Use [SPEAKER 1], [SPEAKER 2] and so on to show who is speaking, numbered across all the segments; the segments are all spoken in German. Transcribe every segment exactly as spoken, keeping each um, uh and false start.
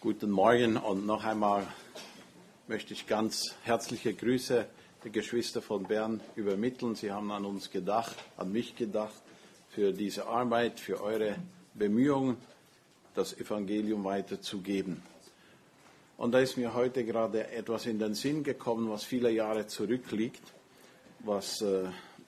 [SPEAKER 1] Guten Morgen und noch einmal möchte ich ganz herzliche Grüße der Geschwister von Bern übermitteln. Sie haben an uns gedacht, an mich gedacht, für diese Arbeit, für eure Bemühungen, das Evangelium weiterzugeben. Und da ist mir heute gerade etwas in den Sinn gekommen, was viele Jahre zurückliegt, was äh, äh,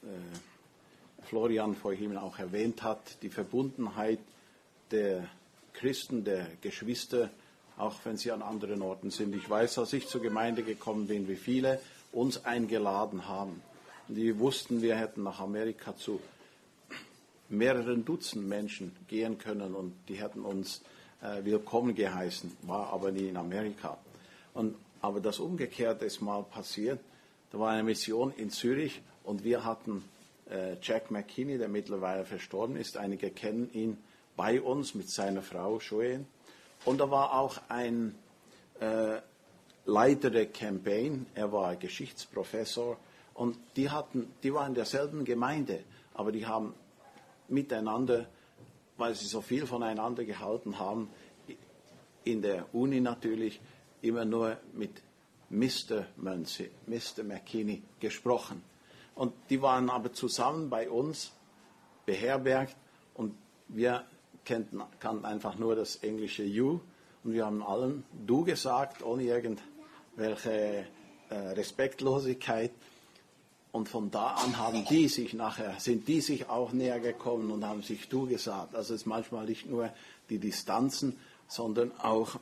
[SPEAKER 1] Florian vorhin auch erwähnt hat, die Verbundenheit der Christen, der Geschwister, auch wenn sie an anderen Orten sind. Ich weiß, als ich zur Gemeinde gekommen bin, wie viele uns eingeladen haben. Die wussten, wir hätten nach Amerika zu mehreren Dutzend Menschen gehen können und die hätten uns äh, willkommen geheißen, war aber nie in Amerika. Und, aber das Umgekehrte ist mal passiert. Da war eine Mission in Zürich und wir hatten äh, Jack McKinney, der mittlerweile verstorben ist. Einige kennen ihn, bei uns mit seiner Frau Joanne. Und da war auch ein äh, Leiter der Campaign, er war Geschichtsprofessor und die hatten, die waren in derselben Gemeinde, aber die haben miteinander, weil sie so viel voneinander gehalten haben, in der Uni natürlich immer nur mit Mister Muncy, Mister McKinney gesprochen. Und die waren aber zusammen bei uns beherbergt und wir kannten, kannten einfach nur das englische You und wir haben allen Du gesagt, ohne irgendwelche äh, Respektlosigkeit. Und von da an haben die sich nachher, sind die sich auch näher gekommen und haben sich Du gesagt. Also es ist manchmal nicht nur die Distanzen, sondern auch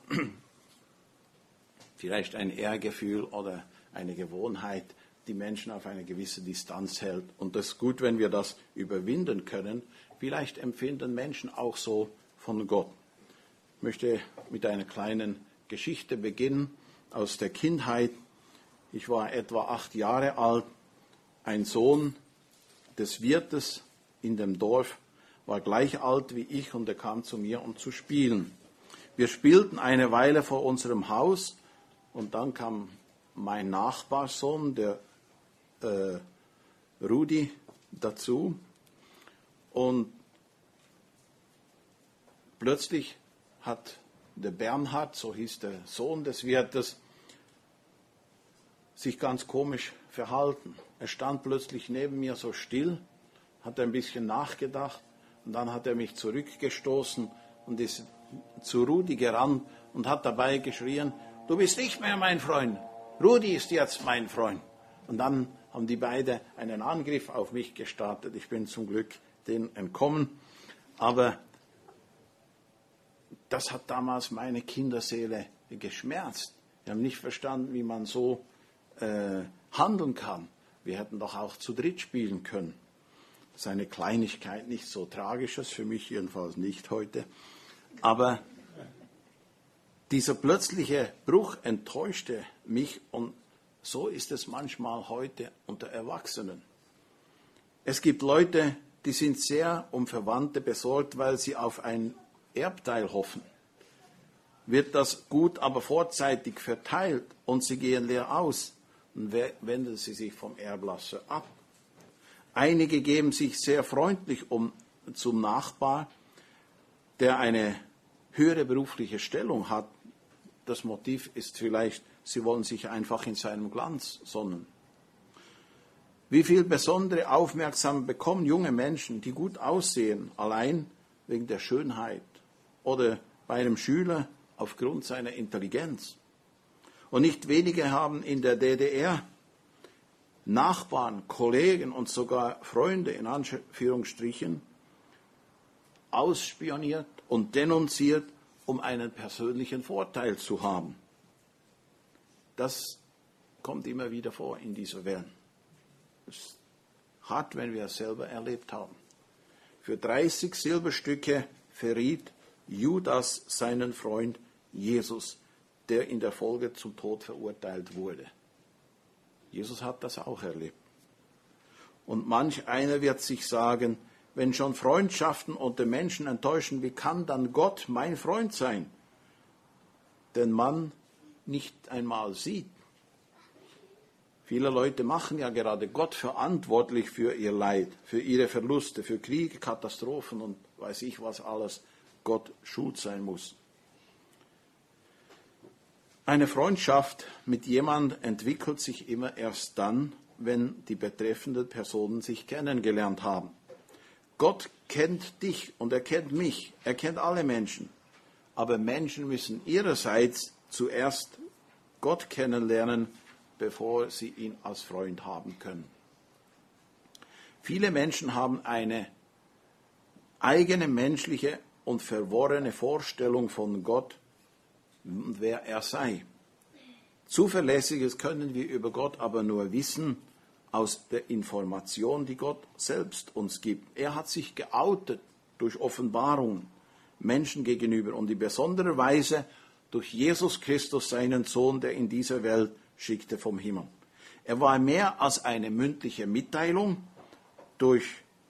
[SPEAKER 1] vielleicht ein Ehrgefühl oder eine Gewohnheit, die Menschen auf eine gewisse Distanz hält. Und das ist gut, wenn wir das überwinden können. Vielleicht empfinden Menschen auch so von Gott. Ich möchte mit einer kleinen Geschichte beginnen aus der Kindheit. Ich war etwa acht Jahre alt. Ein Sohn des Wirtes in dem Dorf war gleich alt wie ich und er kam zu mir, um zu spielen. Wir spielten eine Weile vor unserem Haus und dann kam mein Nachbarsohn, der äh, Rudi, dazu. Und plötzlich hat der Bernhard, so hieß der Sohn des Wirtes, sich ganz komisch verhalten. Er stand plötzlich neben mir so still, hat ein bisschen nachgedacht und dann hat er mich zurückgestoßen und ist zu Rudi gerannt und hat dabei geschrien, du bist nicht mehr mein Freund, Rudi ist jetzt mein Freund. Und dann haben die beiden einen Angriff auf mich gestartet. Ich bin zum Glück denen entkommen. Aber das hat damals meine Kinderseele geschmerzt. Wir haben nicht verstanden, wie man so äh, handeln kann. Wir hätten doch auch zu dritt spielen können. Das ist eine Kleinigkeit, nichts so Tragisches, für mich jedenfalls nicht heute. Aber dieser plötzliche Bruch enttäuschte mich und so ist es manchmal heute unter Erwachsenen. Es gibt Leute, die sind sehr um Verwandte besorgt, weil sie auf ein Erbteil hoffen. Wird das Gut aber vorzeitig verteilt und sie gehen leer aus, dann wenden sie sich vom Erblasser ab. Einige geben sich sehr freundlich um zum Nachbar, der eine höhere berufliche Stellung hat. Das Motiv ist vielleicht, sie wollen sich einfach in seinem Glanz sonnen. Wie viel besondere Aufmerksamkeit bekommen junge Menschen, die gut aussehen, allein wegen der Schönheit oder bei einem Schüler aufgrund seiner Intelligenz. Und nicht wenige haben in der D D R Nachbarn, Kollegen und sogar Freunde in Anführungsstrichen ausspioniert und denunziert, um einen persönlichen Vorteil zu haben. Das kommt immer wieder vor in dieser Welt. Es ist hart, wenn wir es selber erlebt haben. Für dreißig Silberstücke verriet Judas seinen Freund Jesus, der in der Folge zum Tod verurteilt wurde. Jesus hat das auch erlebt. Und manch einer wird sich sagen, wenn schon Freundschaften unter Menschen enttäuschen, wie kann dann Gott mein Freund sein, den man nicht einmal sieht? Viele Leute machen ja gerade Gott verantwortlich für ihr Leid, für ihre Verluste, für Kriege, Katastrophen und weiß ich was alles Gott schuld sein muss. Eine Freundschaft mit jemandem entwickelt sich immer erst dann, wenn die betreffenden Personen sich kennengelernt haben. Gott kennt dich und er kennt mich, er kennt alle Menschen. Aber Menschen müssen ihrerseits zuerst Gott kennenlernen, bevor sie ihn als Freund haben können. Viele Menschen haben eine eigene menschliche und verworrene Vorstellung von Gott und wer er sei. Zuverlässiges können wir über Gott aber nur wissen aus der Information, die Gott selbst uns gibt. Er hat sich geoutet durch Offenbarungen Menschen gegenüber und in besonderer Weise durch Jesus Christus, seinen Sohn, der in dieser Welt schickte vom Himmel. Er war mehr als eine mündliche Mitteilung. Durch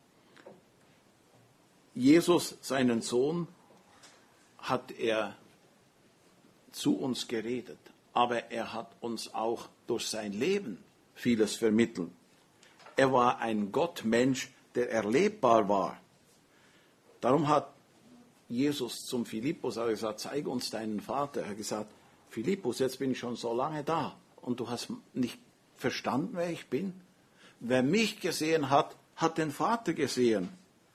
[SPEAKER 1] Jesus, seinen Sohn, hat er zu uns geredet, aber er hat uns auch durch sein Leben vieles vermittelt. Er war ein Gottmensch, der erlebbar war. Darum hat Jesus zum Philippus auch gesagt, zeige uns deinen Vater. Er hat gesagt, Philippus, jetzt bin ich schon so lange da und du hast nicht verstanden, wer ich bin. Wer mich gesehen hat, hat den Vater gesehen.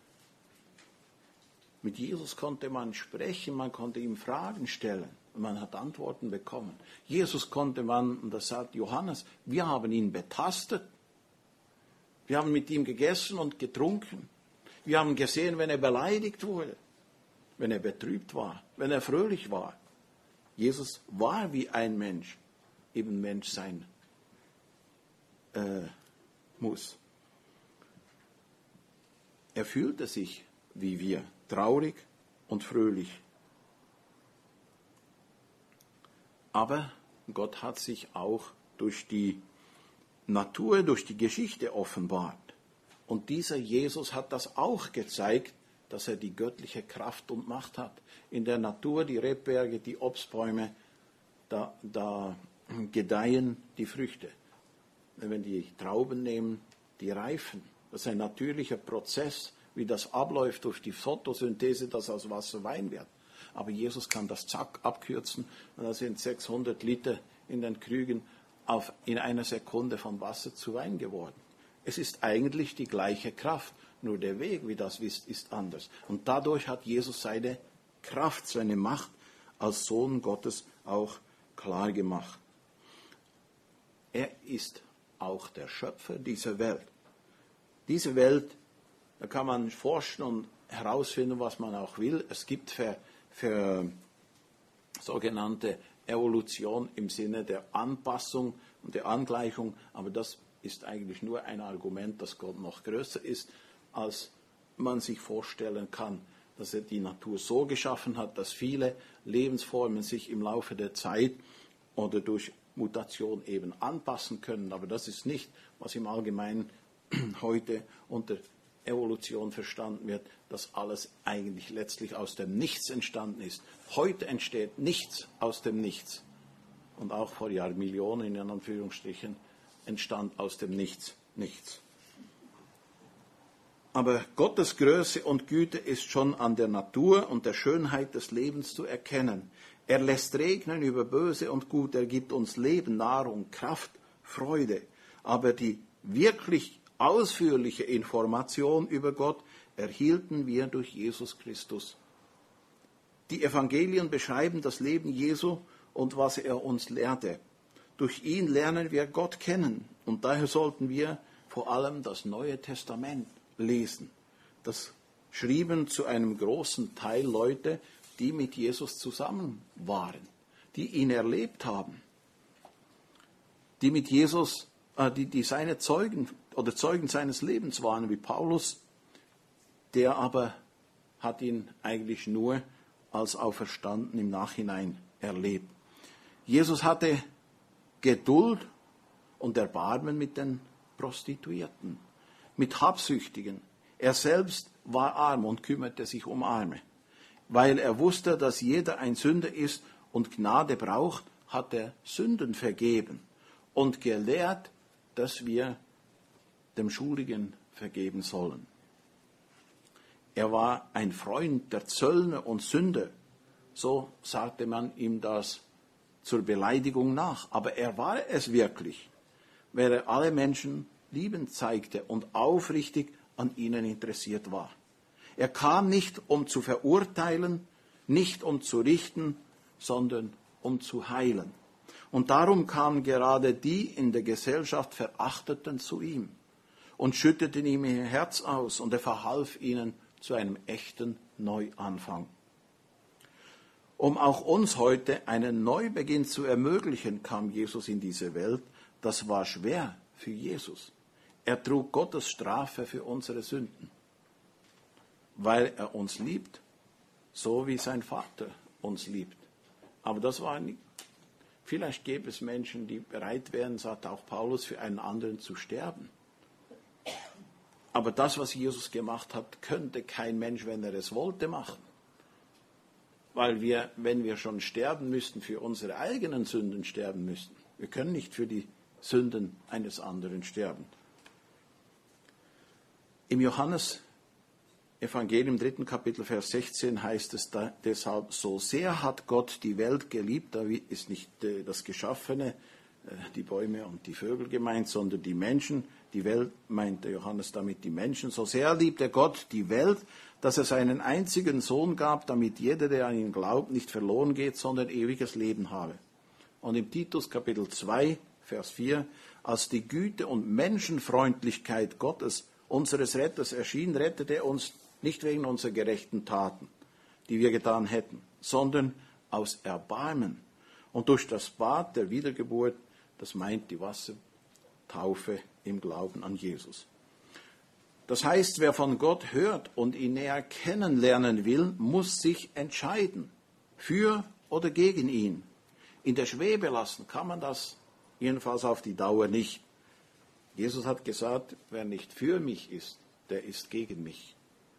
[SPEAKER 1] Mit Jesus konnte man sprechen, man konnte ihm Fragen stellen und man hat Antworten bekommen. Jesus konnte man, und das sagt Johannes, wir haben ihn betastet. Wir haben mit ihm gegessen und getrunken. Wir haben gesehen, wenn er beleidigt wurde, wenn er betrübt war, wenn er fröhlich war. Jesus war wie ein Mensch, eben Mensch sein äh, muss. Er fühlte sich wie wir, traurig und fröhlich. Aber Gott hat sich auch durch die Natur, durch die Geschichte offenbart. Und dieser Jesus hat das auch gezeigt, dass er die göttliche Kraft und Macht hat. In der Natur, die Rebberge, die Obstbäume, da, da gedeihen die Früchte. Wenn die Trauben nehmen, die reifen. Das ist ein natürlicher Prozess, wie das abläuft durch die Photosynthese, dass aus Wasser Wein wird. Aber Jesus kann das zack abkürzen und da sind sechshundert Liter in den Krügen auf, in einer Sekunde von Wasser zu Wein geworden. Es ist eigentlich die gleiche Kraft, nur der Weg, wie das ist, ist anders. Und dadurch hat Jesus seine Kraft, seine Macht als Sohn Gottes auch klar gemacht. Er ist auch der Schöpfer dieser Welt. Diese Welt, da kann man forschen und herausfinden, was man auch will. Es gibt für, für sogenannte Evolution im Sinne der Anpassung und der Angleichung, aber das ist eigentlich nur ein Argument, dass Gott noch größer ist, als man sich vorstellen kann, dass er die Natur so geschaffen hat, dass viele Lebensformen sich im Laufe der Zeit oder durch Mutation eben anpassen können. Aber das ist nicht, was im Allgemeinen heute unter Evolution verstanden wird, dass alles eigentlich letztlich aus dem Nichts entstanden ist. Heute entsteht nichts aus dem Nichts. Und auch vor Jahrmillionen, in Anführungsstrichen, entstand aus dem Nichts nichts. Aber Gottes Größe und Güte ist schon an der Natur und der Schönheit des Lebens zu erkennen. Er lässt regnen über Böse und Gut, er gibt uns Leben, Nahrung, Kraft, Freude. Aber die wirklich ausführliche Information über Gott erhielten wir durch Jesus Christus. Die Evangelien beschreiben das Leben Jesu und was er uns lehrte. Durch ihn lernen wir Gott kennen und daher sollten wir vor allem das Neue Testament lesen. Das schrieben zu einem großen Teil Leute, die mit Jesus zusammen waren, die ihn erlebt haben, die mit Jesus, äh, die, die seine Zeugen oder Zeugen seines Lebens waren, wie Paulus, der aber hat ihn eigentlich nur als auferstanden im Nachhinein erlebt. Jesus hatte Geduld und Erbarmen mit den Prostituierten, mit Habsüchtigen. Er selbst war arm und kümmerte sich um Arme. Weil er wusste, dass jeder ein Sünder ist und Gnade braucht, hat er Sünden vergeben und gelehrt, dass wir dem Schuldigen vergeben sollen. Er war ein Freund der Zöllner und Sünder. So sagte man ihm das zur Beleidigung nach, aber er war es wirklich, weil er alle Menschen liebend zeigte und aufrichtig an ihnen interessiert war. Er kam nicht, um zu verurteilen, nicht um zu richten, sondern um zu heilen. Und darum kamen gerade die in der Gesellschaft Verachteten zu ihm und schütteten ihm ihr Herz aus, und er verhalf ihnen zu einem echten Neuanfang. Um auch uns heute einen Neubeginn zu ermöglichen, kam Jesus in diese Welt. Das war schwer für Jesus. Er trug Gottes Strafe für unsere Sünden, weil er uns liebt, so wie sein Vater uns liebt. Aber das war nicht. Vielleicht gäbe es Menschen, die bereit wären, sagt auch Paulus, für einen anderen zu sterben. Aber das, was Jesus gemacht hat, könnte kein Mensch, wenn er es wollte, machen. Weil wir, wenn wir schon sterben müssten, für unsere eigenen Sünden sterben müssten. Wir können nicht für die Sünden eines anderen sterben. Im Johannes-Evangelium, dritten Kapitel, Vers sechzehn heißt es da, deshalb, so sehr hat Gott die Welt geliebt, da ist nicht äh, das Geschaffene, äh, die Bäume und die Vögel gemeint, sondern die Menschen. Die Welt meinte Johannes damit die Menschen. So sehr liebte Gott die Welt, dass er seinen einzigen Sohn gab, damit jeder, der an ihn glaubt, nicht verloren geht, sondern ewiges Leben habe. Und im Titus Kapitel zwei, Vers vier, als die Güte und Menschenfreundlichkeit Gottes, unseres Retters, erschien, rettete er uns nicht wegen unserer gerechten Taten, die wir getan hätten, sondern aus Erbarmen und durch das Bad der Wiedergeburt, das meint die Wassertaufe im Glauben an Jesus. Das heißt, wer von Gott hört und ihn näher kennenlernen will, muss sich entscheiden, für oder gegen ihn. In der Schwebe lassen kann man das jedenfalls auf die Dauer nicht. Jesus hat gesagt, wer nicht für mich ist, der ist gegen mich.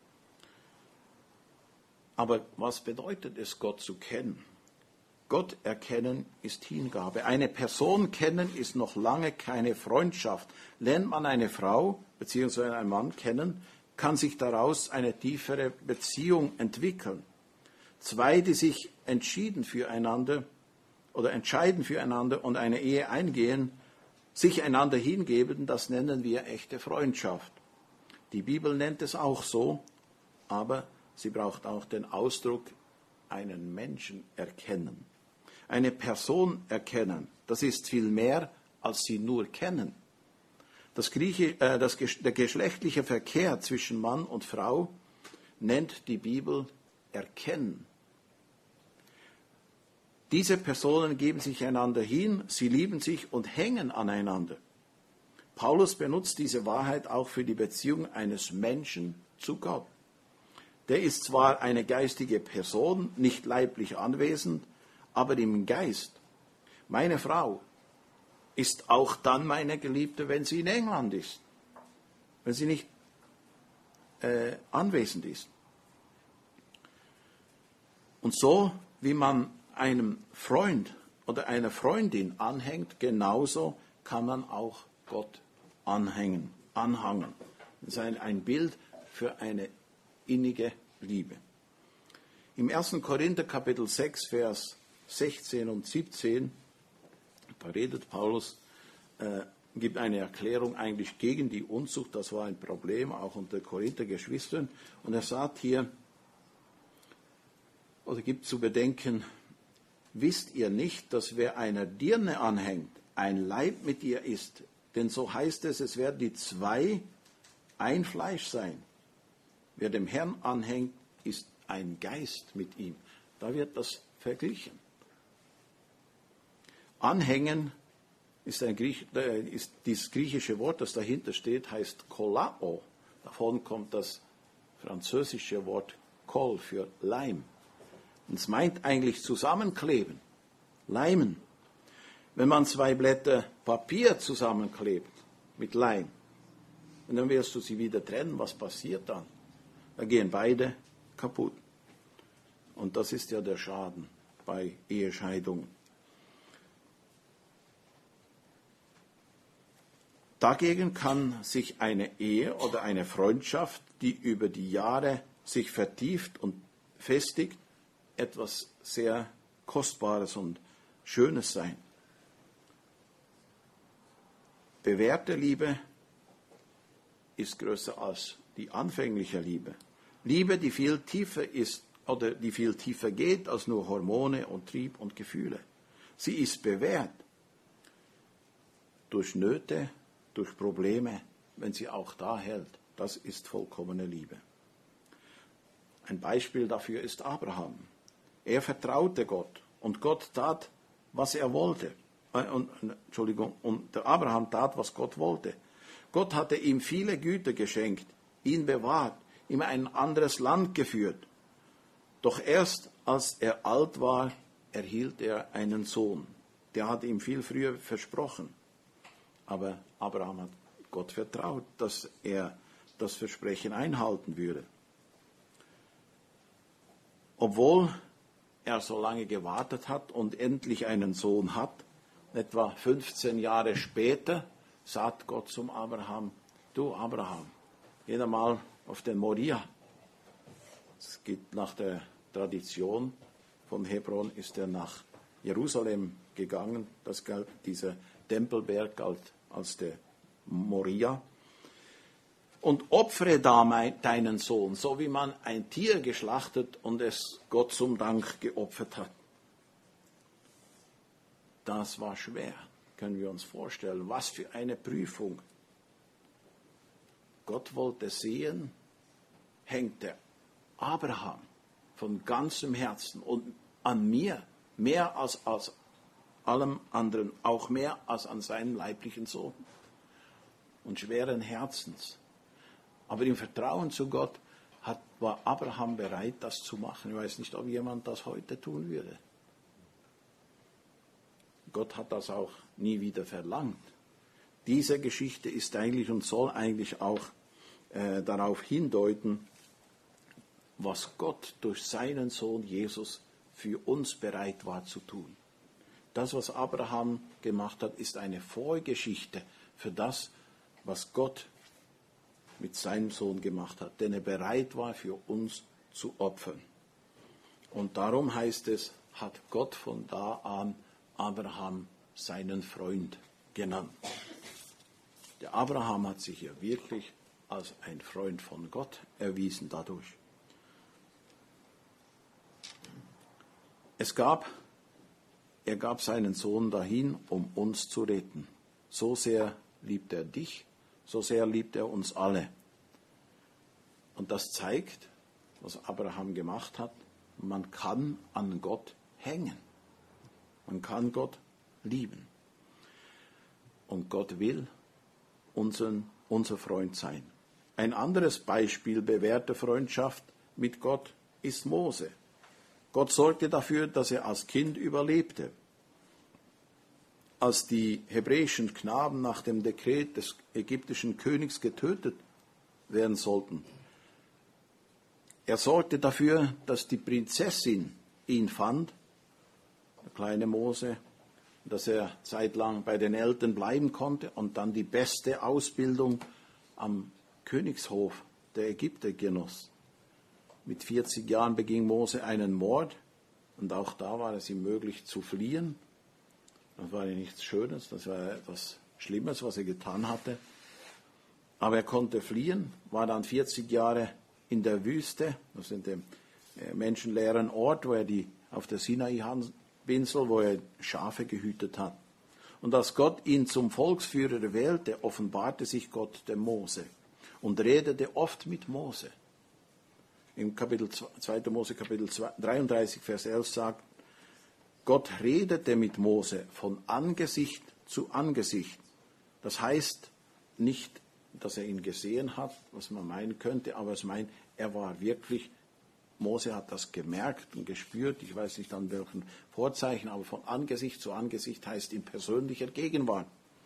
[SPEAKER 1] Aber was bedeutet es, Gott zu kennen? Gott erkennen ist Hingabe. Eine Person kennen ist noch lange keine Freundschaft. Lernt man eine Frau bzw. einen Mann kennen, kann sich daraus eine tiefere Beziehung entwickeln. Zwei, die sich entschieden füreinander oder entscheiden füreinander und eine Ehe eingehen, sich einander hingeben, das nennen wir echte Freundschaft. Die Bibel nennt es auch so, aber sie braucht auch den Ausdruck, einen Menschen erkennen. Eine Person erkennen, das ist viel mehr, als sie nur kennen. Das Grieche, äh, das, der geschlechtliche Verkehr zwischen Mann und Frau nennt die Bibel erkennen. Diese Personen geben sich einander hin, sie lieben sich und hängen aneinander. Paulus benutzt diese Wahrheit auch für die Beziehung eines Menschen zu Gott. Der ist zwar eine geistige Person, nicht leiblich anwesend, aber im Geist. Meine Frau ist auch dann meine Geliebte, wenn sie in England ist, wenn sie nicht äh, anwesend ist. Und so, wie man einem Freund oder einer Freundin anhängt, genauso kann man auch Gott anhängen, anhangen. Das ist ein, ein Bild für eine innige Liebe. Im ersten Korinther Kapitel sechs, Vers sechzehn und siebzehn, da redet Paulus, äh, gibt eine Erklärung eigentlich gegen die Unzucht. Das war ein Problem, auch unter Korinther Geschwistern. Und er sagt hier, oder gibt zu bedenken, wisst ihr nicht, dass wer einer Dirne anhängt, ein Leib mit ihr ist? Denn so heißt es, es werden die zwei ein Fleisch sein. Wer dem Herrn anhängt, ist ein Geist mit ihm. Da wird das verglichen. Anhängen ist, ein Griech, ist dieses griechische Wort, das dahinter steht, heißt kolao. Davon kommt das französische Wort kol für Leim. Und es meint eigentlich zusammenkleben, leimen. Wenn man zwei Blätter Papier zusammenklebt mit Leim, und dann wirst du sie wieder trennen, was passiert dann? Da gehen beide kaputt. Und das ist ja der Schaden bei Ehescheidungen. Dagegen kann sich eine Ehe oder eine Freundschaft, die über die Jahre sich vertieft und festigt, etwas sehr Kostbares und Schönes sein. Bewährte Liebe ist größer als die anfängliche Liebe. Liebe, die viel tiefer ist oder die viel tiefer geht als nur Hormone und Trieb und Gefühle. Sie ist bewährt durch Nöte, durch Probleme, wenn sie auch da hält. Das ist vollkommene Liebe. Ein Beispiel dafür ist Abraham. Er vertraute Gott und Gott tat, was er wollte. Äh, und, Entschuldigung, und der Abraham tat, was Gott wollte. Gott hatte ihm viele Güter geschenkt, ihn bewahrt, ihm ein anderes Land geführt. Doch erst als er alt war, erhielt er einen Sohn. Der hat ihm viel früher versprochen. Aber Abraham hat Gott vertraut, dass er das Versprechen einhalten würde. Obwohl er so lange gewartet hat und endlich einen Sohn hat, etwa fünfzehn Jahre später, sagt Gott zum Abraham: Du Abraham, geh mal auf den Moria. Es geht nach der Tradition von Hebron, ist er nach Jerusalem gegangen. Das galt, dieser Tempelberg galt als der Moria. Und opfere da mein, deinen Sohn, so wie man ein Tier geschlachtet und es Gott zum Dank geopfert hat. Das war schwer, können wir uns vorstellen. Was für eine Prüfung. Gott wollte sehen, hängt der Abraham von ganzem Herzen und an mir mehr als, als allem anderen, auch mehr als an seinem leiblichen Sohn und schweren Herzens. Aber im Vertrauen zu Gott hat, war Abraham bereit, das zu machen. Ich weiß nicht, ob jemand das heute tun würde. Gott hat das auch nie wieder verlangt. Diese Geschichte ist eigentlich und soll eigentlich auch äh, darauf hindeuten, was Gott durch seinen Sohn Jesus für uns bereit war zu tun. Das, was Abraham gemacht hat, ist eine Vorgeschichte für das, was Gott mit seinem Sohn gemacht hat, den er bereit war, für uns zu opfern. Und darum heißt es, hat Gott von da an Abraham seinen Freund genannt. Der Abraham hat sich ja wirklich als ein Freund von Gott erwiesen dadurch. Es gab, er gab seinen Sohn dahin, um uns zu retten. So sehr liebt er dich, so sehr liebt er uns alle. Und das zeigt, was Abraham gemacht hat, man kann an Gott hängen. Man kann Gott lieben. Und Gott will unseren, unser Freund sein. Ein anderes Beispiel bewährter Freundschaft mit Gott ist Mose. Gott sorgte dafür, dass er als Kind überlebte. Als die hebräischen Knaben nach dem Dekret des ägyptischen Königs getötet werden sollten, er sorgte dafür, dass die Prinzessin ihn fand, der kleine Mose, dass er zeitlang bei den Eltern bleiben konnte und dann die beste Ausbildung am Königshof der Ägypter genoss. Mit vierzig Jahren beging Mose einen Mord und auch da war es ihm möglich zu fliehen. Das war ja nichts Schönes, das war etwas Schlimmes, was er getan hatte. Aber er konnte fliehen, war dann vierzig Jahre in der Wüste, das ist der menschenleeren Ort, wo er die, auf der Sinai-Halbinsel, wo er Schafe gehütet hat. Und als Gott ihn zum Volksführer wählte, offenbarte sich Gott dem Mose und redete oft mit Mose. Im Kapitel zweiter Mose, Kapitel dreiunddreißig, Vers elf sagt, Gott redete mit Mose von Angesicht zu Angesicht. Das heißt nicht, dass er ihn gesehen hat, was man meinen könnte, aber es meint, er war wirklich, Mose hat das gemerkt und gespürt, ich weiß nicht an welchen Vorzeichen, aber von Angesicht zu Angesicht heißt in persönlicher Gegenwart.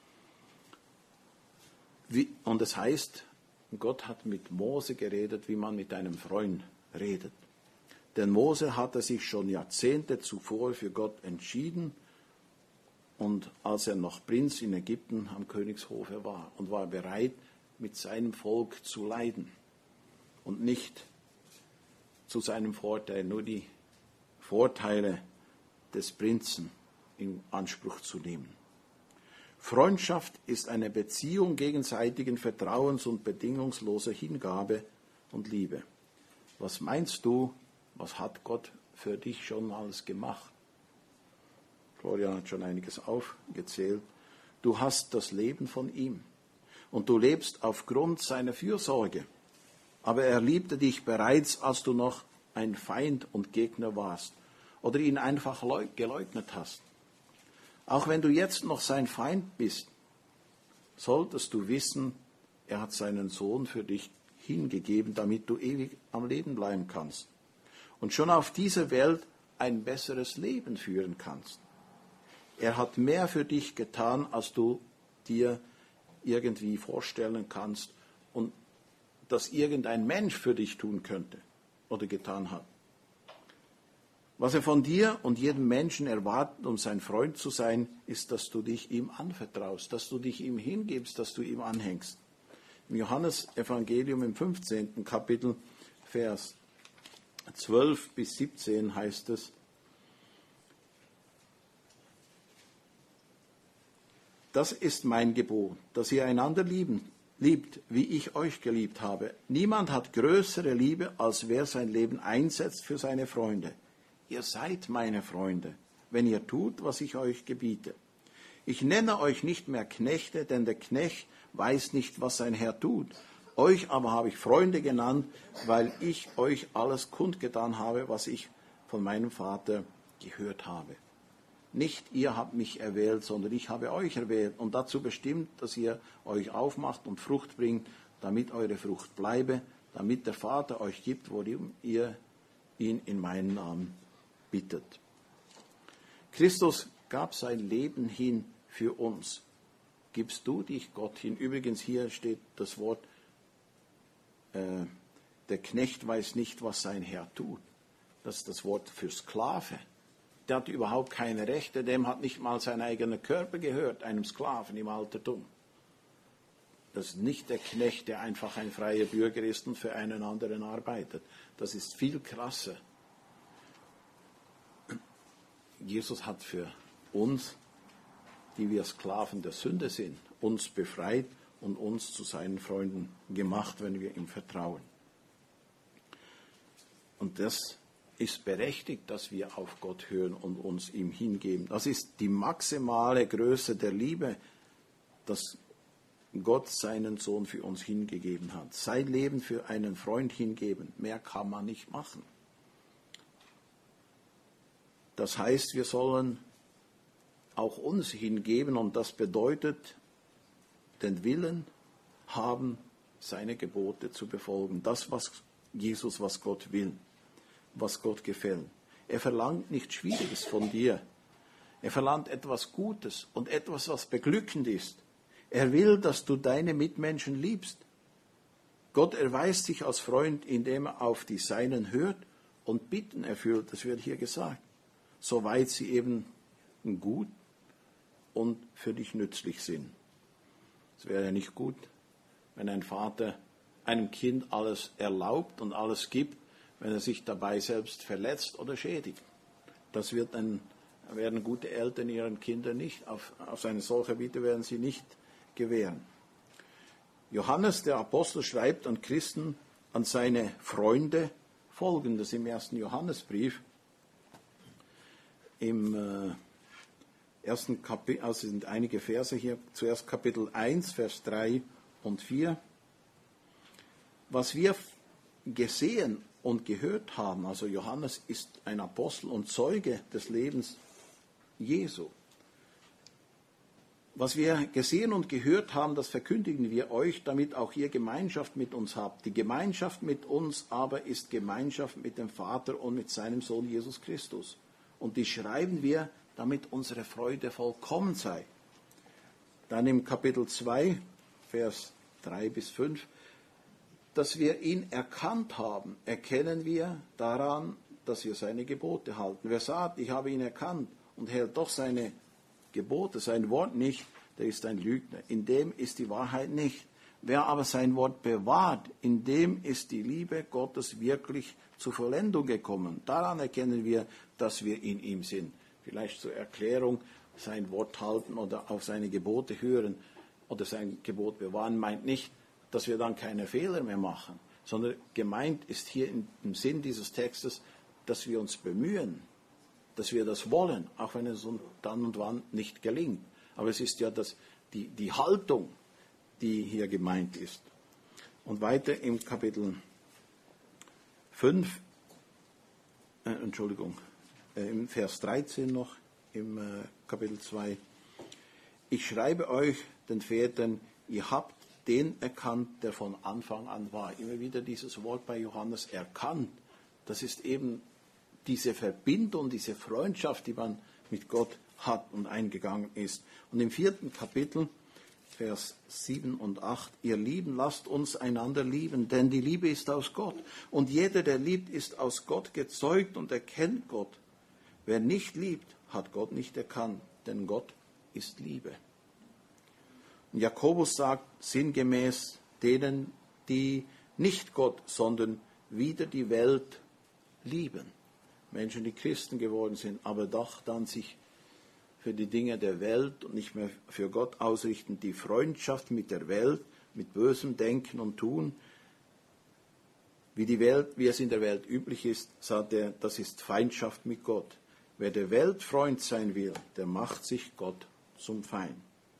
[SPEAKER 1] Wie, und es heißt, Gott hat mit Mose geredet, wie man mit einem Freund redet. Denn Mose hatte sich schon Jahrzehnte zuvor für Gott entschieden und als er noch Prinz in Ägypten am Königshofe war und war bereit, mit seinem Volk zu leiden und nicht zu seinem Vorteil, nur die Vorteile des Prinzen in Anspruch zu nehmen. Freundschaft ist eine Beziehung gegenseitigen Vertrauens und bedingungsloser Hingabe und Liebe. Was meinst du, was hat Gott für dich schon alles gemacht? Florian hat schon einiges aufgezählt. Du hast das Leben von ihm und du lebst aufgrund seiner Fürsorge. Aber er liebte dich bereits, als du noch ein Feind und Gegner warst oder ihn einfach geleugnet hast. Auch wenn du jetzt noch sein Feind bist, solltest du wissen, er hat seinen Sohn für dich hingegeben, damit du ewig am Leben bleiben kannst und schon auf dieser Welt ein besseres Leben führen kannst. Er hat mehr für dich getan, als du dir irgendwie vorstellen kannst und das irgendein Mensch für dich tun könnte oder getan hat. Was er von dir und jedem Menschen erwartet, um sein Freund zu sein, ist, dass du dich ihm anvertraust, dass du dich ihm hingibst, dass du ihm anhängst. Im Johannesevangelium im fünfzehnten Kapitel, Vers zwölf bis siebzehn heißt es: Das ist mein Gebot, dass ihr einander lieben, liebt, wie ich euch geliebt habe. Niemand hat größere Liebe, als wer sein Leben einsetzt für seine Freunde. Ihr seid meine Freunde, wenn ihr tut, was ich euch gebiete. Ich nenne euch nicht mehr Knechte, denn der Knecht weiß nicht, was sein Herr tut. Euch aber habe ich Freunde genannt, weil ich euch alles kundgetan habe, was ich von meinem Vater gehört habe. Nicht ihr habt mich erwählt, sondern ich habe euch erwählt und dazu bestimmt, dass ihr euch aufmacht und Frucht bringt, damit eure Frucht bleibe, damit der Vater euch gibt, worum ihr ihn in meinem Namen bittet. Christus gab sein Leben hin für uns. Gibst du dich Gott hin? Übrigens, hier steht das Wort, äh, der Knecht weiß nicht, was sein Herr tut. Das ist das Wort für Sklave. Der hat überhaupt keine Rechte, dem hat nicht mal sein eigener Körper gehört, einem Sklaven im Altertum. Das ist nicht der Knecht, der einfach ein freier Bürger ist und für einen anderen arbeitet. Das ist viel krasser. Jesus hat für uns, die wir Sklaven der Sünde sind, uns befreit und uns zu seinen Freunden gemacht, wenn wir ihm vertrauen. Und das ist berechtigt, dass wir auf Gott hören und uns ihm hingeben. Das ist die maximale Größe der Liebe, dass Gott seinen Sohn für uns hingegeben hat. Sein Leben für einen Freund hingeben, mehr kann man nicht machen. Das heißt, wir sollen auch uns hingeben und das bedeutet, den Willen haben, seine Gebote zu befolgen. Das, was Jesus, was Gott will, was Gott gefällt. Er verlangt nichts Schwieriges von dir. Er verlangt etwas Gutes und etwas, was beglückend ist. Er will, dass du deine Mitmenschen liebst. Gott erweist sich als Freund, indem er auf die Seinen hört und Bitten erfüllt. Das wird hier gesagt. Soweit sie eben gut und für dich nützlich sind. Es wäre nicht gut, wenn ein Vater einem Kind alles erlaubt und alles gibt, wenn er sich dabei selbst verletzt oder schädigt. Das wird ein, werden gute Eltern ihren Kindern nicht, auf, auf eine solche Bitte werden sie nicht gewähren. Johannes, der Apostel, schreibt an Christen, an seine Freunde Folgendes im ersten Johannesbrief. Im äh, ersten Kapitel, also sind einige Verse hier, zuerst Kapitel eins, Vers drei und vier. Was wir gesehen und gehört haben, also Johannes ist ein Apostel und Zeuge des Lebens Jesu. Was wir gesehen und gehört haben, das verkündigen wir euch, damit auch ihr Gemeinschaft mit uns habt. Die Gemeinschaft mit uns aber ist Gemeinschaft mit dem Vater und mit seinem Sohn Jesus Christus. Und die schreiben wir, damit unsere Freude vollkommen sei. Dann im Kapitel zwei, Vers drei bis fünf, dass wir ihn erkannt haben, erkennen wir daran, dass wir seine Gebote halten. Wer sagt, ich habe ihn erkannt und hält doch seine Gebote, sein Wort nicht, der ist ein Lügner. In dem ist die Wahrheit nicht. Wer aber sein Wort bewahrt, in dem ist die Liebe Gottes wirklich zur Vollendung gekommen. Daran erkennen wir, dass wir in ihm sind. vielleicht zur Erklärung sein Wort halten oder auf seine Gebote hören oder sein Gebot bewahren, meint nicht, dass wir dann keine Fehler mehr machen, sondern gemeint ist hier im Sinn dieses Textes, dass wir uns bemühen, dass wir das wollen, auch wenn es uns dann und wann nicht gelingt. Aber es ist ja das, die, die Haltung, die hier gemeint ist. Und weiter im Kapitel fünf, äh, Entschuldigung, äh, im Vers dreizehn noch, im äh, Kapitel zwei. Ich schreibe euch, den Vätern, ihr habt den erkannt, der von Anfang an war. Immer wieder dieses Wort bei Johannes, erkannt. Das ist eben diese Verbindung, diese Freundschaft, die man mit Gott hat und eingegangen ist. Und im vierten Kapitel, Vers sieben und acht, ihr Lieben, lasst uns einander lieben, denn die Liebe ist aus Gott. Und jeder, der liebt, ist aus Gott gezeugt und erkennt Gott. Wer nicht liebt, hat Gott nicht erkannt, denn Gott ist Liebe. Und Jakobus sagt sinngemäß denen, die nicht Gott, sondern wieder die Welt lieben. Menschen, die Christen geworden sind, aber doch dann sich für die Dinge der Welt und nicht mehr für Gott ausrichten, die Freundschaft mit der Welt, mit bösem Denken und Tun, wie die Welt, wie es in der Welt üblich ist, sagt er, das ist Feindschaft mit Gott. Wer der Welt Freund sein will, der macht sich Gott zum Feind.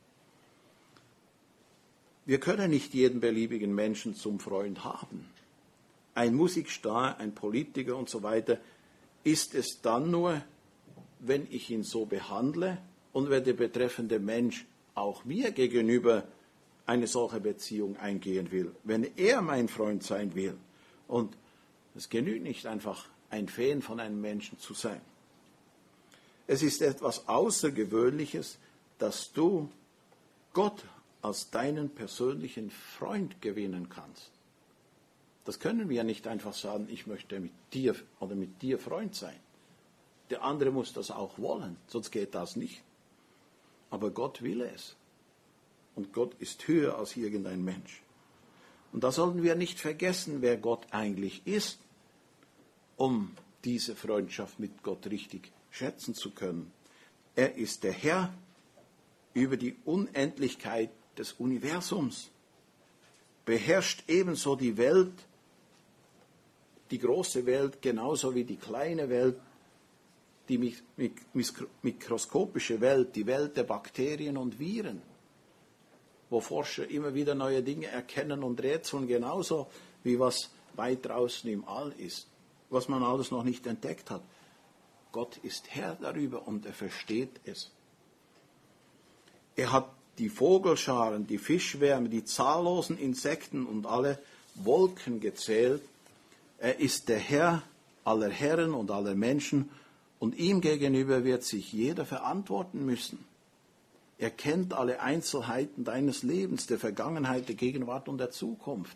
[SPEAKER 1] Wir können nicht jeden beliebigen Menschen zum Freund haben. Ein Musikstar, ein Politiker und so weiter ist es dann nur, wenn ich ihn so behandle und wenn der betreffende Mensch auch mir gegenüber eine solche Beziehung eingehen will, wenn er mein Freund sein will. Und es genügt nicht einfach, ein Fan von einem Menschen zu sein. Es ist etwas Außergewöhnliches, dass du Gott als deinen persönlichen Freund gewinnen kannst. Das können wir nicht einfach sagen, ich möchte mit dir oder mit dir Freund sein. Der andere muss das auch wollen, sonst geht das nicht. Aber Gott will es. Und Gott ist höher als irgendein Mensch. Und da sollten wir nicht vergessen, wer Gott eigentlich ist, um diese Freundschaft mit Gott richtig schätzen zu können. Er ist der Herr über die Unendlichkeit des Universums, beherrscht ebenso die Welt, die große Welt, genauso wie die kleine Welt, die mikroskopische Welt, die Welt der Bakterien und Viren, wo Forscher immer wieder neue Dinge erkennen und rätseln, genauso wie was weit draußen im All ist, was man alles noch nicht entdeckt hat. Gott ist Herr darüber und er versteht es. Er hat die Vogelscharen, die Fischschwärme, die zahllosen Insekten und alle Wolken gezählt. Er ist der Herr aller Herren und aller Menschen und ihm gegenüber wird sich jeder verantworten müssen. Er kennt alle Einzelheiten deines Lebens, der Vergangenheit, der Gegenwart und der Zukunft.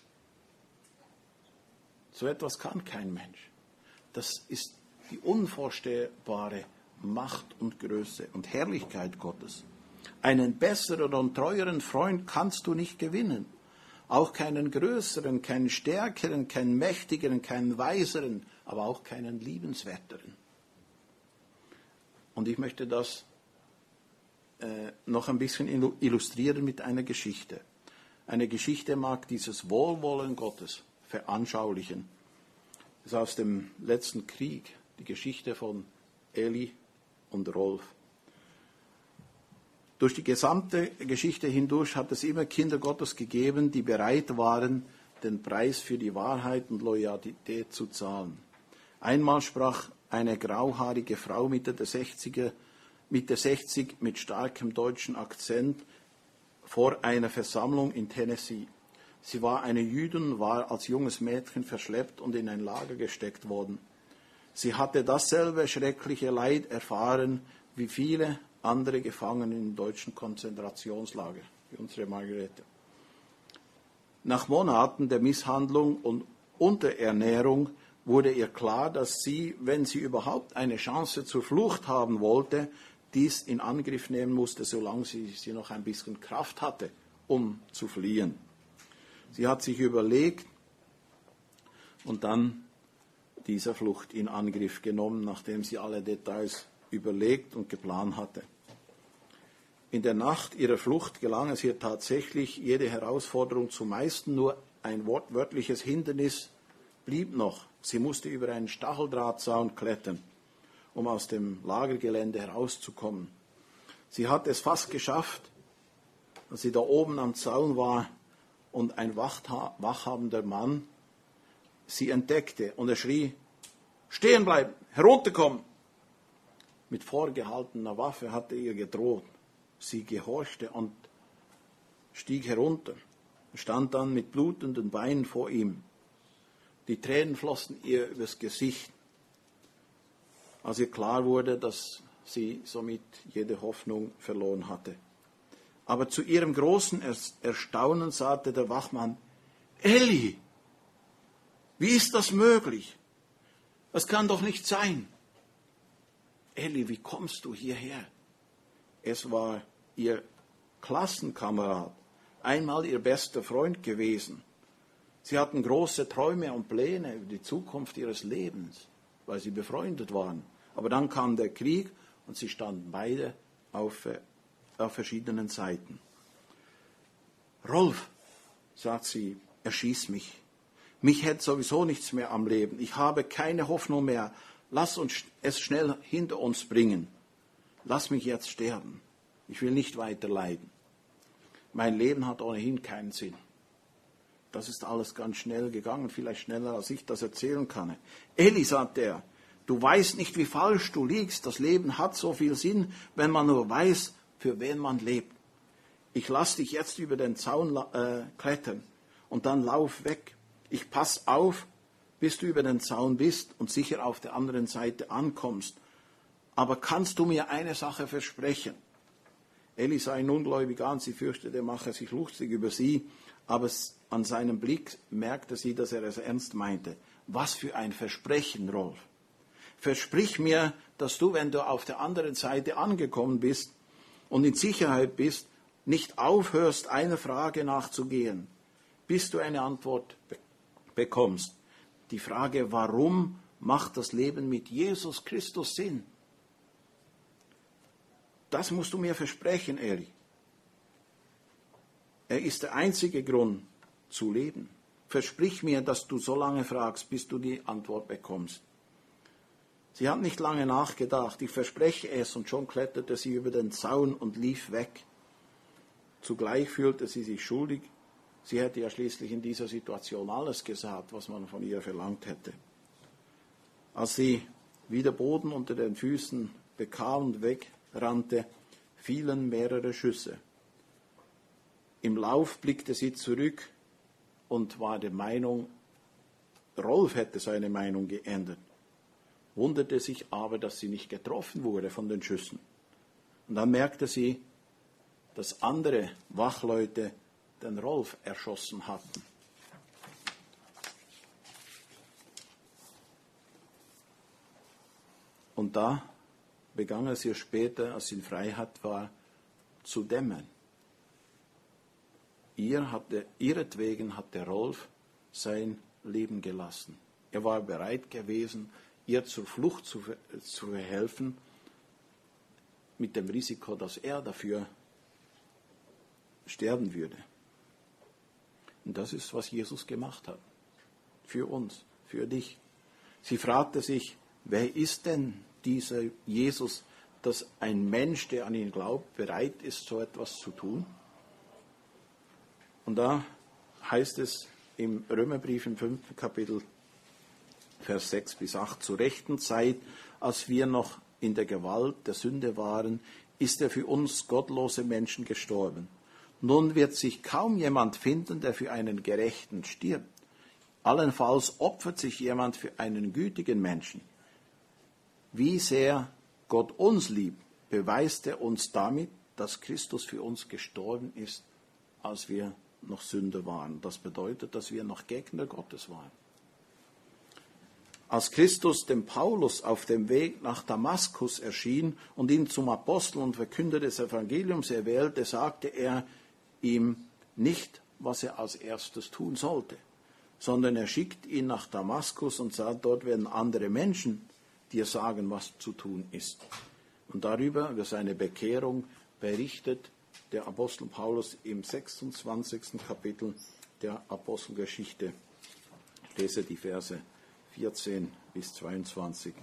[SPEAKER 1] So etwas kann kein Mensch. Das ist die unvorstellbare Macht und Größe und Herrlichkeit Gottes. Einen besseren und treueren Freund kannst du nicht gewinnen. Auch keinen größeren, keinen stärkeren, keinen mächtigeren, keinen weiseren, aber auch keinen liebenswerteren. Und ich möchte das äh, noch ein bisschen illustrieren mit einer Geschichte. Eine Geschichte mag dieses Wohlwollen Gottes veranschaulichen. Das ist aus dem letzten Krieg, die Geschichte von Eli und Rolf. Durch die gesamte Geschichte hindurch hat es immer Kinder Gottes gegeben, die bereit waren, den Preis für die Wahrheit und Loyalität zu zahlen. Einmal sprach eine grauhaarige Frau Mitte der sechziger, Mitte sechzig mit starkem deutschen Akzent vor einer Versammlung in Tennessee. Sie war eine Jüdin, war als junges Mädchen verschleppt und in ein Lager gesteckt worden. Sie hatte dasselbe schreckliche Leid erfahren wie viele andere Gefangene im deutschen Konzentrationslager, wie unsere Margarete. Nach Monaten der Misshandlung und Unterernährung wurde ihr klar, dass sie, wenn sie überhaupt eine Chance zur Flucht haben wollte, dies in Angriff nehmen musste, solange sie, sie noch ein bisschen Kraft hatte, um zu fliehen. Sie hat sich überlegt und dann diese Flucht in Angriff genommen, nachdem sie alle Details überlegt und geplant hatte. In der Nacht ihrer Flucht gelang es ihr tatsächlich, jede Herausforderung zu meistern, nur ein wortwörtliches Hindernis blieb noch. Sie musste über einen Stacheldrahtzaun klettern, um aus dem Lagergelände herauszukommen. Sie hat es fast geschafft, als sie da oben am Zaun war und ein wachhabender Mann sie entdeckte und er schrie, stehen bleiben, herunterkommen. Mit vorgehaltener Waffe hatte er ihr gedroht. Sie gehorchte und stieg herunter, stand dann mit blutenden Beinen vor ihm. Die Tränen flossen ihr übers Gesicht, als ihr klar wurde, dass sie somit jede Hoffnung verloren hatte. Aber zu ihrem großen Erstaunen sagte der Wachmann, Elli, wie ist das möglich? Das kann doch nicht sein. Elli, wie kommst du hierher? Es war ihr Klassenkamerad, einmal ihr bester Freund gewesen. Sie hatten große Träume und Pläne über die Zukunft ihres Lebens, weil sie befreundet waren. Aber dann kam der Krieg und sie standen beide auf, auf verschiedenen Seiten. Rolf, sagt sie, erschieß mich. Mich hält sowieso nichts mehr am Leben. Ich habe keine Hoffnung mehr. Lass uns es schnell hinter uns bringen. Lass mich jetzt sterben. Ich will nicht weiter leiden. Mein Leben hat ohnehin keinen Sinn. Das ist alles ganz schnell gegangen, vielleicht schneller, als ich das erzählen kann. Elli, sagt er, du weißt nicht, wie falsch du liegst. Das Leben hat so viel Sinn, wenn man nur weiß, für wen man lebt. Ich lass dich jetzt über den Zaun äh, klettern und dann lauf weg. Ich pass auf, bis du über den Zaun bist und sicher auf der anderen Seite ankommst. Aber kannst du mir eine Sache versprechen? Elli sah ihn ungläubig an, sie fürchtete, er mache sich lustig über sie, aber an seinem Blick merkte sie, dass er es ernst meinte. Was für ein Versprechen, Rolf. Versprich mir, dass du, wenn du auf der anderen Seite angekommen bist und in Sicherheit bist, nicht aufhörst, einer Frage nachzugehen, bis du eine Antwort be- bekommst. Die Frage, warum macht das Leben mit Jesus Christus Sinn? Das musst du mir versprechen, Elli. Er ist der einzige Grund zu leben. Versprich mir, dass du so lange fragst, bis du die Antwort bekommst. Sie hat nicht lange nachgedacht. Ich verspreche es, und schon kletterte sie über den Zaun und lief weg. Zugleich fühlte sie sich schuldig. Sie hätte ja schließlich in dieser Situation alles gesagt, was man von ihr verlangt hätte. Als sie wieder Boden unter den Füßen bekam und wegrannte, fielen mehrere Schüsse. Im Lauf blickte sie zurück und war der Meinung, Rolf hätte seine Meinung geändert, wunderte sich aber, dass sie nicht getroffen wurde von den Schüssen. Und dann merkte sie, dass andere Wachleute den Rolf erschossen hatten. Und da begann es ihr später, als sie in Freiheit war, zu dämmern. Ihr hatte, ihretwegen hat der Rolf sein Leben gelassen. Er war bereit gewesen, ihr zur Flucht zu, zu verhelfen, mit dem Risiko, dass er dafür sterben würde. Und das ist, was Jesus gemacht hat. Für uns, für dich. Sie fragte sich, wer ist denn dieser Jesus, dass ein Mensch, der an ihn glaubt, bereit ist, so etwas zu tun? Und da heißt es im Römerbrief im fünften Kapitel, Vers sechs bis acht, zur rechten Zeit, als wir noch in der Gewalt der Sünde waren, ist er für uns gottlose Menschen gestorben. Nun wird sich kaum jemand finden, der für einen Gerechten stirbt. Allenfalls opfert sich jemand für einen gütigen Menschen. Wie sehr Gott uns liebt, beweist er uns damit, dass Christus für uns gestorben ist, als wir noch Sünder waren. Das bedeutet, dass wir noch Gegner Gottes waren. Als Christus dem Paulus auf dem Weg nach Damaskus erschien und ihn zum Apostel und Verkünder des Evangeliums erwählte, sagte er ihm nicht, was er als erstes tun sollte, sondern er schickt ihn nach Damaskus und sagt, dort werden andere Menschen dir sagen, was zu tun ist. Und darüber, über seine Bekehrung, berichtet der Apostel Paulus im sechsundzwanzigsten Kapitel der Apostelgeschichte. Ich lese die Verse vierzehn bis zweiundzwanzig.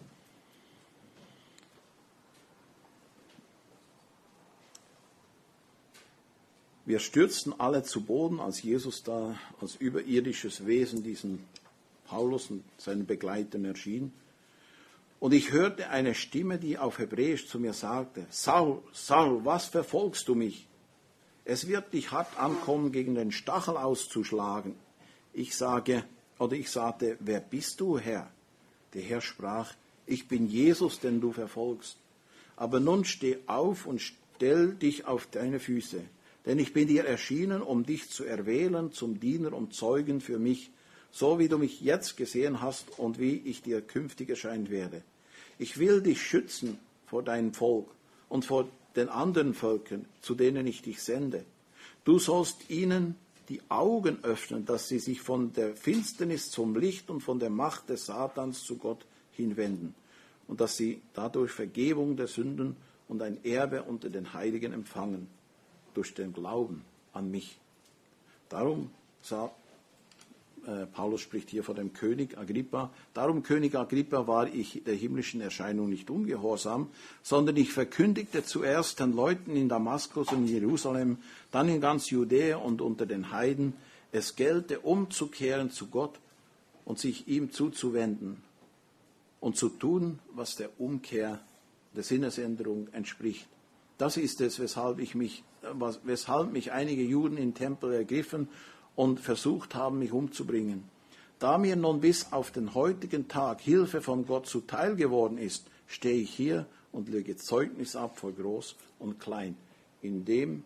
[SPEAKER 1] Wir stürzten alle zu Boden, als Jesus da als überirdisches Wesen diesen Paulus und seinen Begleitern erschien. Und ich hörte eine Stimme, die auf Hebräisch zu mir sagte: Saul, Saul, was verfolgst du mich? Es wird dich hart ankommen, gegen den Stachel auszuschlagen. Ich sage, oder ich sagte, wer bist du, Herr? Der Herr sprach, ich bin Jesus, den du verfolgst. Aber nun steh auf und stell dich auf deine Füße. Denn ich bin dir erschienen, um dich zu erwählen zum Diener und Zeugen für mich, so wie du mich jetzt gesehen hast und wie ich dir künftig erscheinen werde. Ich will dich schützen vor deinem Volk und vor den anderen Völkern, zu denen ich dich sende. Du sollst ihnen die Augen öffnen, dass sie sich von der Finsternis zum Licht und von der Macht des Satans zu Gott hinwenden und dass sie dadurch Vergebung der Sünden und ein Erbe unter den Heiligen empfangen, durch den Glauben an mich. Darum sagt äh, Paulus spricht hier von dem König Agrippa. Darum, König Agrippa, war ich der himmlischen Erscheinung nicht ungehorsam, sondern ich verkündigte zuerst den Leuten in Damaskus und Jerusalem, dann in ganz Judäa und unter den Heiden, es gelte, umzukehren zu Gott und sich ihm zuzuwenden und zu tun, was der Umkehr, der Sinnesänderung entspricht. Das ist es, weshalb, ich mich, weshalb mich einige Juden im Tempel ergriffen und versucht haben, mich umzubringen. Da mir nun bis auf den heutigen Tag Hilfe von Gott zuteil geworden ist, stehe ich hier und lege Zeugnis ab vor Groß und Klein, indem,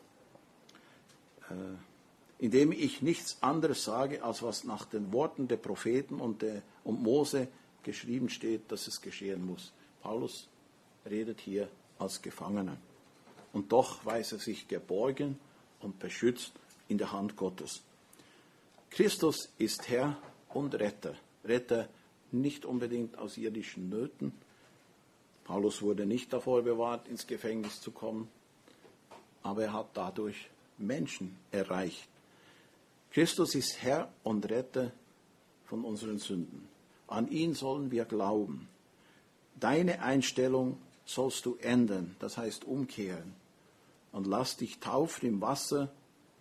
[SPEAKER 1] äh, indem ich nichts anderes sage, als was nach den Worten der Propheten und, der, und Mose geschrieben steht, dass es geschehen muss. Paulus redet hier als Gefangener. Und doch weiß er sich geborgen und beschützt in der Hand Gottes. Christus ist Herr und Retter. Retter nicht unbedingt aus irdischen Nöten. Paulus wurde nicht davor bewahrt, ins Gefängnis zu kommen, aber er hat dadurch Menschen erreicht. Christus ist Herr und Retter von unseren Sünden. An ihn sollen wir glauben. Deine Einstellung sollst du ändern, das heißt umkehren. Und lass dich taufen im Wasser.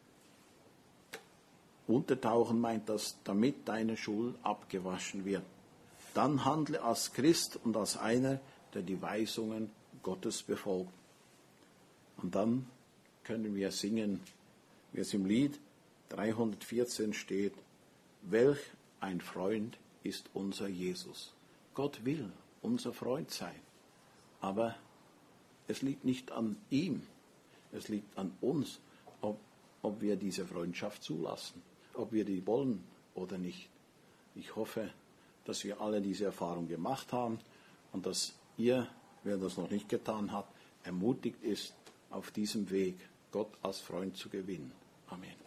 [SPEAKER 1] Untertauchen meint das, damit deine Schuld abgewaschen wird. Dann handle als Christ und als einer, der die Weisungen Gottes befolgt. Und dann können wir singen, wie es im Lied dreihundertvierzehn steht, welch ein Freund ist unser Jesus. Gott will unser Freund sein. Aber es liegt nicht an ihm, es liegt an uns, ob, ob wir diese Freundschaft zulassen, ob wir die wollen oder nicht. Ich hoffe, dass wir alle diese Erfahrung gemacht haben und dass ihr, wer das noch nicht getan hat, ermutigt ist, auf diesem Weg Gott als Freund zu gewinnen. Amen.